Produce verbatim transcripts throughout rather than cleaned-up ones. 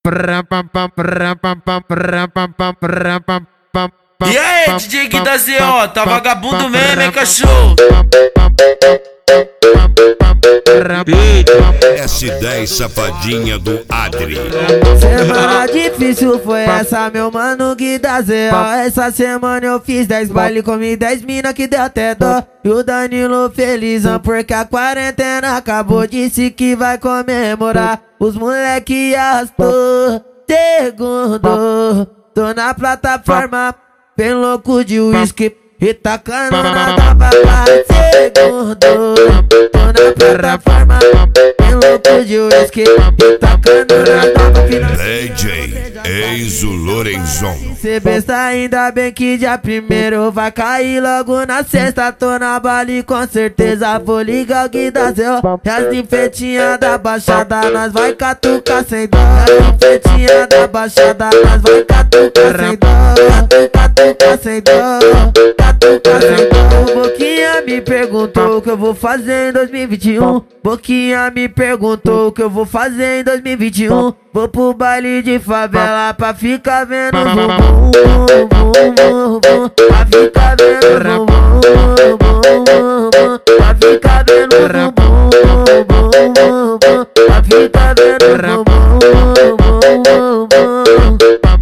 E aí, D J Gui da Z O, tá vagabundo mesmo, hein, cachorro? S dez Safadinha do Adri. Semana difícil foi essa, meu mano Gui da Z O. Essa semana eu fiz dez baile, comi dez mina que deu até dó. E o Danilo felizão porque a quarentena acabou. Disse que vai comemorar, os moleque arrastou. Segundo, tô na plataforma, bem louco de uísque e tacando na tapa. Segundo, tô na plataforma, bem louco de uísque e tacando na tapa. D J Enzo Lorenzon. Cê besta, ainda bem que dia primeiro vai cair logo na sexta. Tô na bali, com certeza vou ligar o Gui da Z O. E as infetinhas da baixada nós vai catucar sem dó. As infetinhas da baixada nós vai catucar sem dó. Catucar sem dó, catucar sem dó. Boquinha me perguntou o que eu vou fazer em dois mil e vinte e um. Boquinha me perguntou o que eu vou fazer em dois mil e vinte e um. Vou pro baile de favela pra ficar vendo o bumbum, bumbum, bumbum, pra ficar vendo o bumbum, bumbum, bumbum, pra ficar vendo o bumbum, bumbum, bumbum, pra ficar vendo o bumbum, bumbum, bumbum.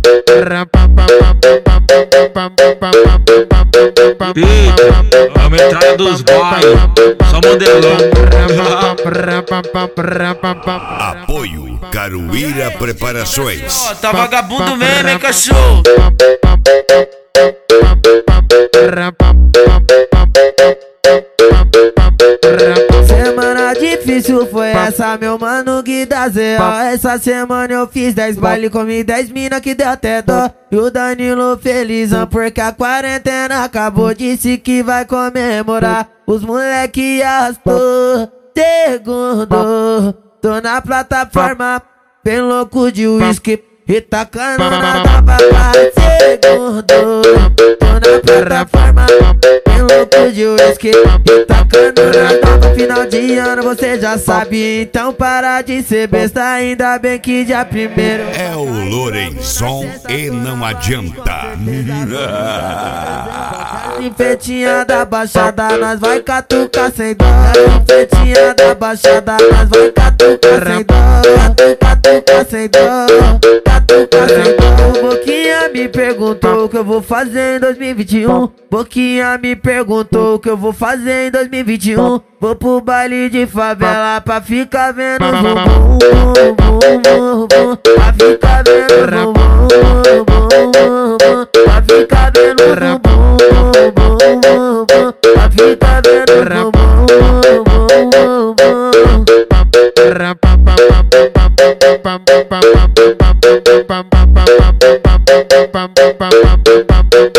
A metralha dos bailes, só modelão. Apoio Caruíra Preparações. Tá vagabundo mesmo, hein, cachorro? Semana difícil foi essa, meu mano Gui da Z O. Essa semana eu fiz dez baile, comi dez mina que deu até dó. E o Danilo felizão porque a quarentena acabou. Disse que vai comemorar, os moleque arrastou. Segundo, tô na plataforma, bem louco de uísque e tacando na tapa. Segundo, tô na plataforma, bem louco de uísque e tacando na tapa. Final de ano você já sabe, então para de ser besta. Ainda bem que dia primeiro É o Lorenzon e não adianta. infetinha da baixada nós vai catucar sem dó. Infetinha da baixada nós vai catucar sem dó. Catucar sem dó, catucar sem dó. Boquinha me perguntou o que eu vou fazer em dois mil e vinte e um. Boquinha me perguntou o que eu vou fazer em dois mil e vinte e um. Vou pro baile de favela pra ficar vendo o bumbum, bumbum, bumbum, pra ficar vendo o bumbum, bumbum, bumbum, pra ficar vendo o bumbum, bumbum, bumbum, pra ficar vendo o bumbum, bumbum, bumbum. Pam pam pam pam pam pam pam pam pam pam pam pam pam pam pam pam pam pam